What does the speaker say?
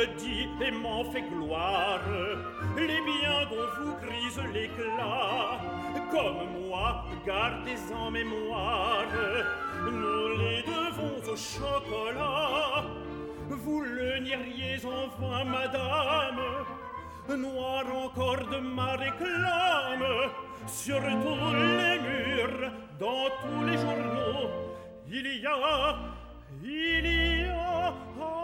dit et m'en fait gloire. Les biens dont vous grise l'éclat, comme moi, gardez en mémoire. Nous les devons au chocolat. Vous le nieriez en vain, madame. Noir encore de ma réclame. Sur tous les murs, dans tous les journaux, il y a